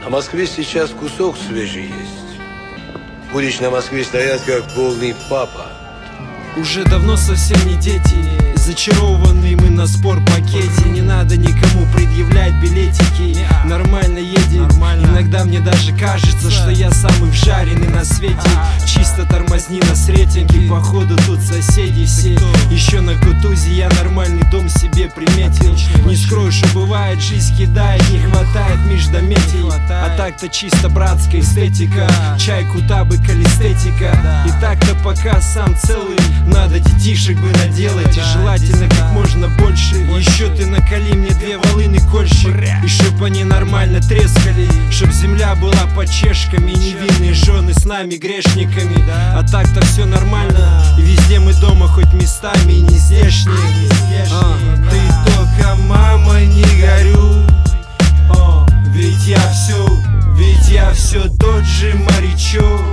На Москве сейчас кусок свежий есть. Будешь на Москве стоять как полный папа. Уже давно совсем не дети, зачарованные мы на спорт-пакете. Не надо никому предъявлять билетики, нормально едем. Иногда мне даже кажется, что я самый вжаренный на свете. Чисто тормозни нас рейтинги, походу тут соседи все. Еще на Кутузе я нормальный дом себе приметил. Не скрою, что бывает, жизнь кидает, не хватает междометий. А так-то чисто братская эстетика, чайку, табык, эстетика. И так-то пока сам целый, надо детишек бы наделать, и желательно как можно больше. Еще ты наколи мне 2 волыны кольщик, и чтоб они нормально трескали, чтоб земля была под чешками, и невинные жены с нами грешниками. А так-то все нормально, и везде мы дома, хоть местами и не здешние. Ты только, мама, не горю, ведь я все тот же морячок.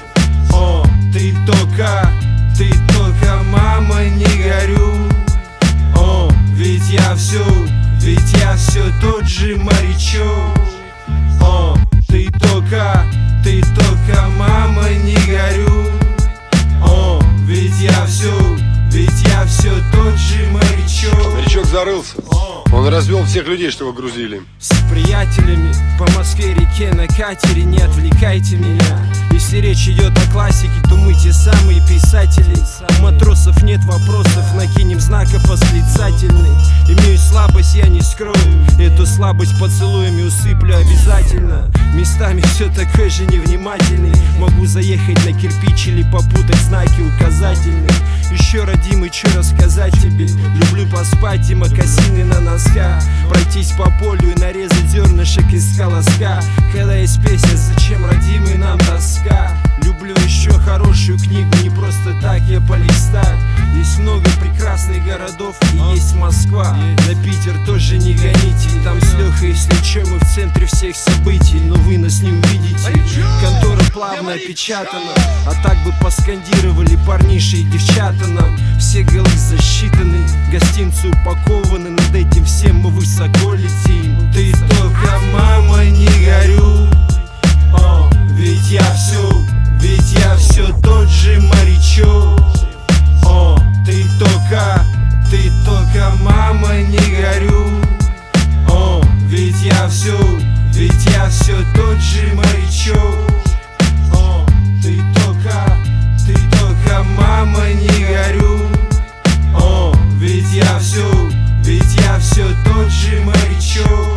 Ты только, мама, не горю, ведь я все тот же морячок. Ты только, мама, не горю, ведь я все тот же морячок. Морячок зарылся. Он развел всех людей, что его грузили. С приятелями по Москве реке на катере, не отвлекайте меня. Если речь идет о классике, то мы те самые писатели. У матросов нет вопросов, накинем знаков восклицательных. Имею слабость, я не скрою, эту слабость поцелуями усыплю обязательно. Местами все такой же невнимательный, могу заехать на кирпич или попутать знаки указательные. Еще, родимый, что рассказать тебе? Люблю поспать и мокасины на носках, пройтись по полю и нарезать зернышек из колоска. Когда есть песня, зачем, родимый, нам тоска? Люблю еще хорошую книгу, не просто так я полистаю. Есть много прекрасных городов и есть Москва. На Питер тоже не гоните, там с Лехой, если че, мы в центре всех событий. Но вы нас не увидите, контора плавно опечатана. А так бы поскандировали парниши и девчата нам. Все голы засчитаны, гостинцы упакованы, над этим всем мы высоко летим. Ты только, мама, не горю, ведь я все тот же морячок. Ты только, мама, не горю, ведь я все тот же морячок. Ты только, мама, не горю, ведь я все тот же морячок.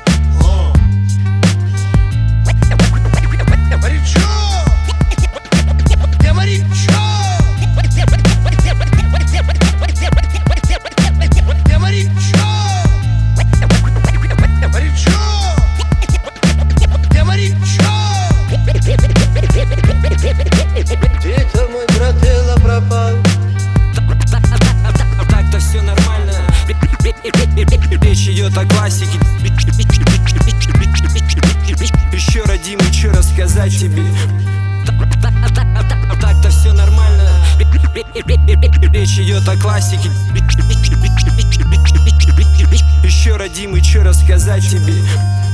Где-то мой брателло пропал. Так-то все нормально. Речь идет о классике. Еще, родимый, что рассказать тебе? Так-то все нормально. Речь идет о классике. Еще, родимый, что рассказать тебе?